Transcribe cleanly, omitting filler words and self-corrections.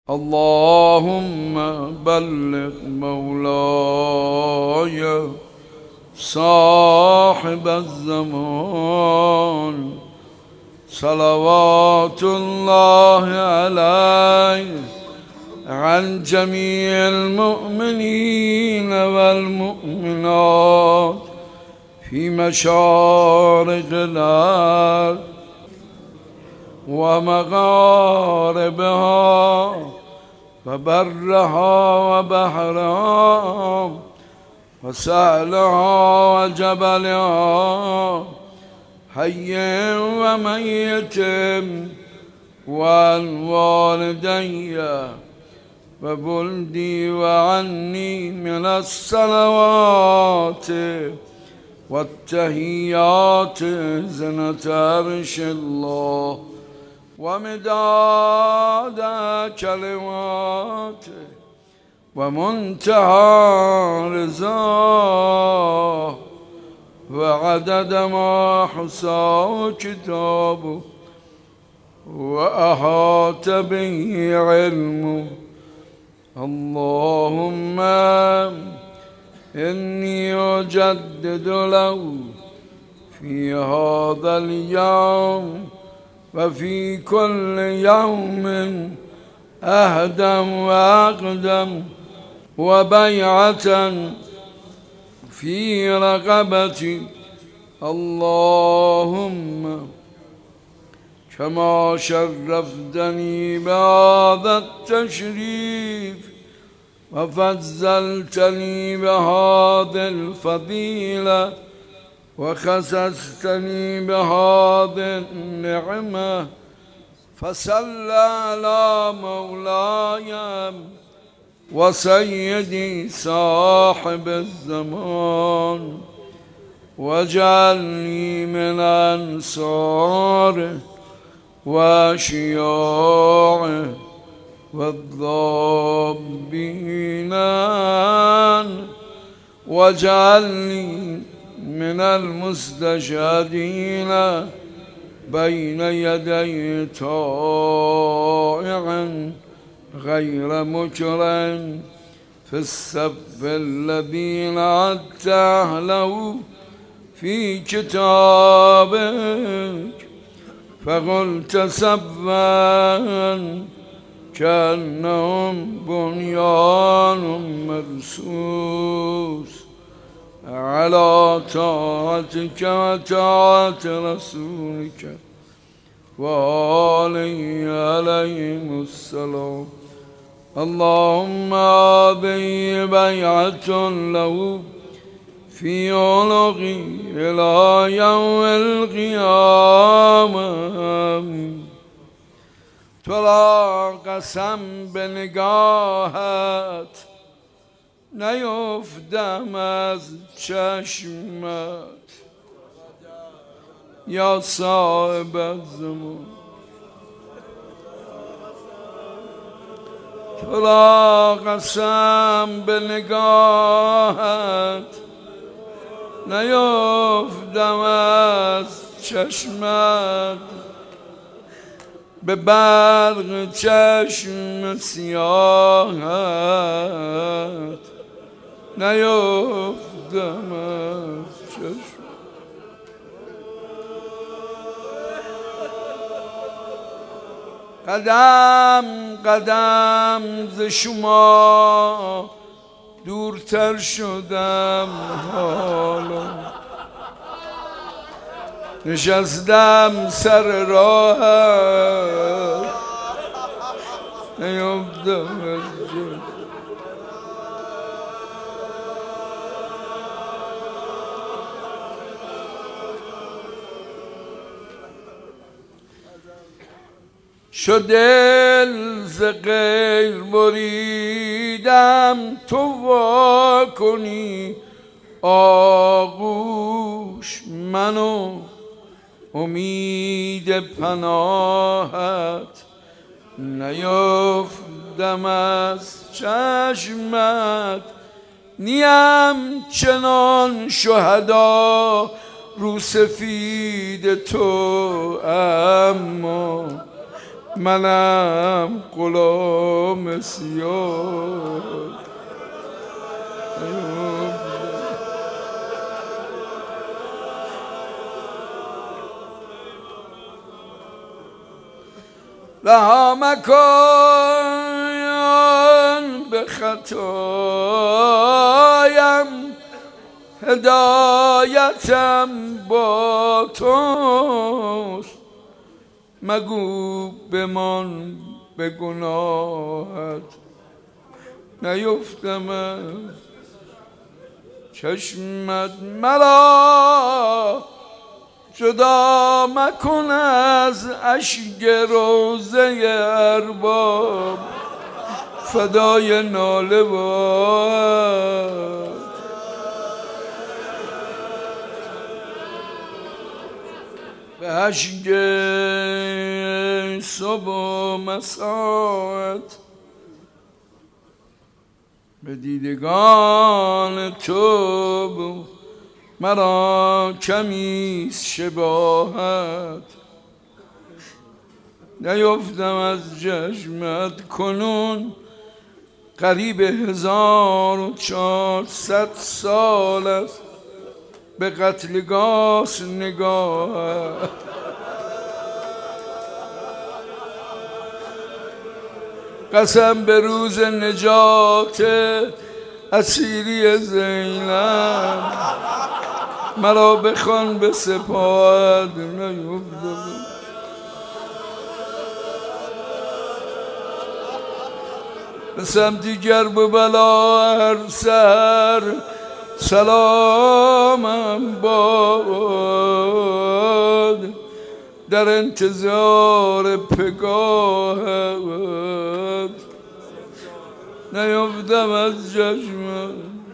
اللهم بلغ مولاي صاحب الزمان صلوات الله عليه عن جميع المؤمنين والمؤمنات في مشارق الأرض ومغاربها وبرها وبحرها وسهلها وجبلها حي وميت والوالدي وولدي وعني من الصلوات والتحيات زنة عرش الله ومداد كلماته ومنتهى رضاه وعدد ما حصاه كتابه وأحاط به علمه. اللهم إني أجدد له في هذا اليوم وفي كل يوم أهدم وأقدم وبيعة في رقبتي. اللهم كما شرفتني بهذا التشريف وفضلتني بهذه الفضيلة وخصصتني بهذه النعمة فصل على مولاي وسيدي صاحب الزمان واجعلني من أنصاره وأشياعه والضابين واجعلني من المستشهدين بين يدي طائع غير مكرم في السف الذين عدت أهله في كتابك فقلت سبا كأنهم بنيان مرصوص على طاعتك وطاعة رسولك وآله عليهم السلام. اللهم هذه بيعة له في عنقي إلى يوم القيامة. ترا قسم به نگاهت نیفتم از چشمت یا صاحب الزمان. ترا قسم به نگاهت نیفتم از چشمت به برق چشم سیاهت نیفتم از چشم. قدم قدم ز شما دورتر شدم حالا نشستم سر راهت نیفتم از جا. شد دل ز غیر بریدم تو وا کنی آغوش منو امید پناهت نیفتم از چشمت. نیم چنان شهدا رو سفید تو اما منم غلام سیاه. رها مکن به خطایم، هدایتم با توست. مگو بمان به گناهت، نیفتم از چشمت. مرا جدا مکن از اشک روضه ارباب، فدای ناله باد. به اشک صبح و مساعت، به دیدگان تو مرا کمیست شباهت. نیفتم از چشمت کنون قریب 1400 سال است، به قتلگاه نگاهت. قسم به روز نجات اسیری زینب، مرا بخوان به سپاهت. نیفتم به سمتی گرب و بلا، هر سر سلامم باد. در انتظار پگاهت، نیفتم از چشمت.